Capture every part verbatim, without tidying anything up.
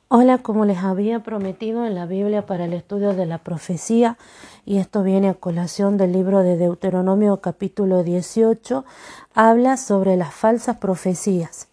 Hola, como les había prometido en la Biblia para el estudio de la profecía, y esto viene a colación del libro de Deuteronomio capítulo dieciocho, habla sobre las falsas profecías.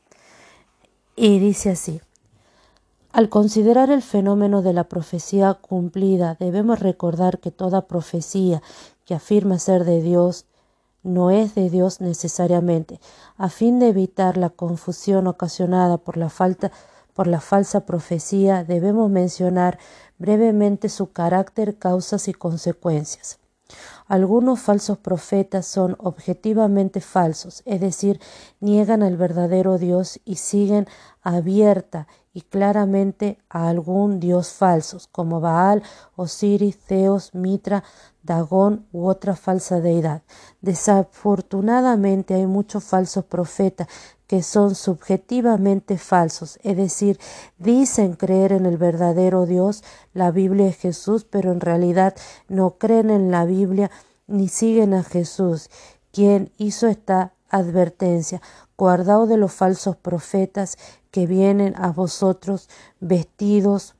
Y dice así: al considerar el fenómeno de la profecía cumplida, debemos recordar que toda profecía que afirma ser de Dios no es de Dios necesariamente. A fin de evitar la confusión ocasionada por la falta por la falsa profecía, debemos mencionar brevemente su carácter, causas y consecuencias. Algunos falsos profetas son objetivamente falsos, es decir, niegan al verdadero Dios y siguen abierta y claramente a algún dios falso, como Baal, Osiris, Zeus, Mitra, Dagón u otra falsa deidad. Desafortunadamente hay muchos falsos profetas que son subjetivamente falsos, es decir, dicen creer en el verdadero Dios, la Biblia es Jesús, pero en realidad no creen en la Biblia ni siguen a Jesús, quien hizo esta advertencia: guardaos de los falsos profetas que vienen a vosotros vestidos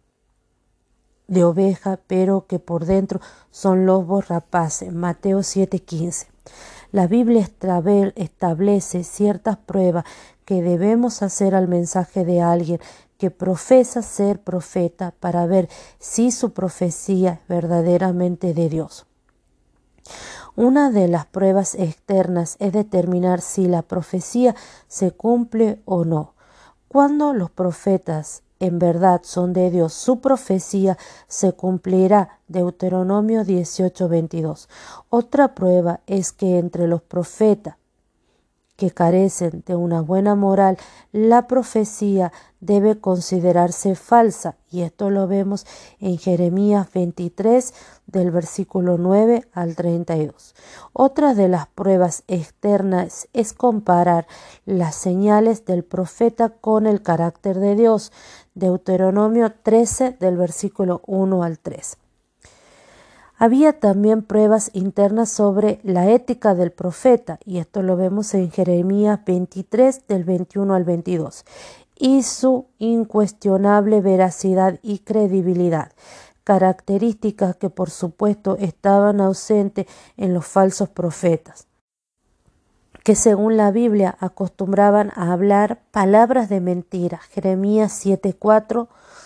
de oveja, pero que por dentro son lobos rapaces. Mateo siete quince. La Biblia establece ciertas pruebas que debemos hacer al mensaje de alguien que profesa ser profeta para ver si su profecía es verdaderamente de Dios. Una de las pruebas externas es determinar si la profecía se cumple o no. Cuando los profetas en verdad son de Dios, su profecía se cumplirá. Deuteronomio dieciocho veintidós. Otra prueba es que entre los profetas que carecen de una buena moral, la profecía debe considerarse falsa, y esto lo vemos en Jeremías veintitrés del versículo nueve al treinta y dos. Otra de las pruebas externas es comparar las señales del profeta con el carácter de Dios. Deuteronomio trece del versículo uno al tres. Había también pruebas internas sobre la ética del profeta, y esto lo vemos en Jeremías veintitrés del veintiuno al veintidós, y su incuestionable veracidad y credibilidad, características que por supuesto estaban ausentes en los falsos profetas, que según la Biblia acostumbraban a hablar palabras de mentira. Jeremías siete cuatro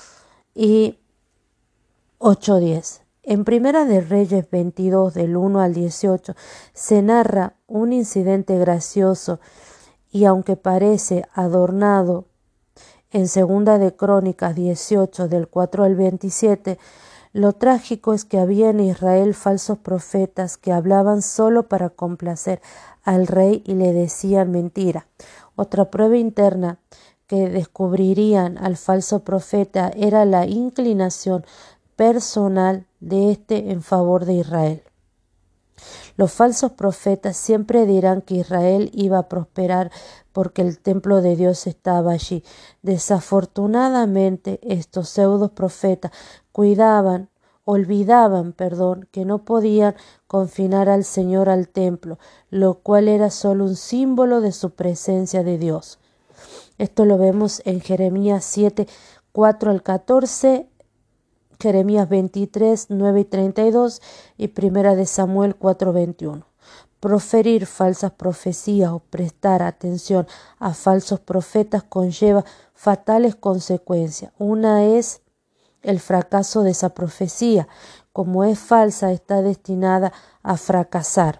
y ocho diez. En Primera de Reyes veintidós, del uno al dieciocho, se narra un incidente gracioso y, aunque parece adornado, en Segunda de Crónicas dieciocho, del cuatro al veintisiete, lo trágico es que había en Israel falsos profetas que hablaban solo para complacer al rey y le decían mentira. Otra prueba interna que descubrirían al falso profeta era la inclinación personal de éste en favor de Israel. Los falsos profetas siempre dirán que Israel iba a prosperar porque el templo de Dios estaba allí. Desafortunadamente, estos pseudos profetas cuidaban, olvidaban, perdón, que no podían confinar al Señor al templo, lo cual era solo un símbolo de su presencia de Dios. Esto lo vemos en Jeremías siete, cuatro al catorce, Jeremías veintitrés, nueve y treinta y dos y Primera de Samuel cuatro veintiuno. Proferir falsas profecías o prestar atención a falsos profetas conlleva fatales consecuencias. Una es el fracaso de esa profecía. Como es falsa, está destinada a fracasar.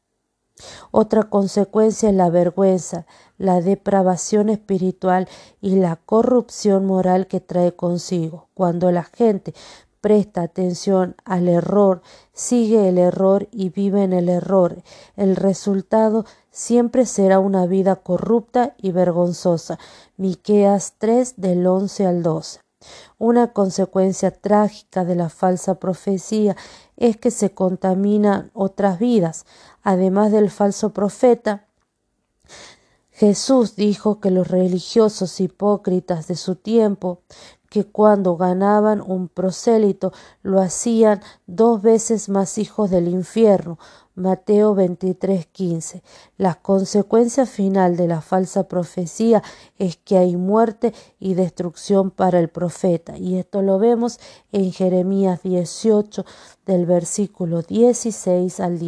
Otra consecuencia es la vergüenza, la depravación espiritual y la corrupción moral que trae consigo. Cuando la gente presta atención al error, sigue el error y vive en el error, el resultado siempre será una vida corrupta y vergonzosa. Miqueas tres, del once al doce. Una consecuencia trágica de la falsa profecía es que se contaminan otras vidas. Además del falso profeta, Jesús dijo que los religiosos hipócritas de su tiempo que cuando ganaban un prosélito lo hacían dos veces más hijos del infierno. Mateo veintitrés quince. La consecuencia final de la falsa profecía es que hay muerte y destrucción para el profeta, y esto lo vemos en Jeremías dieciocho del versículo dieciséis al dieciocho.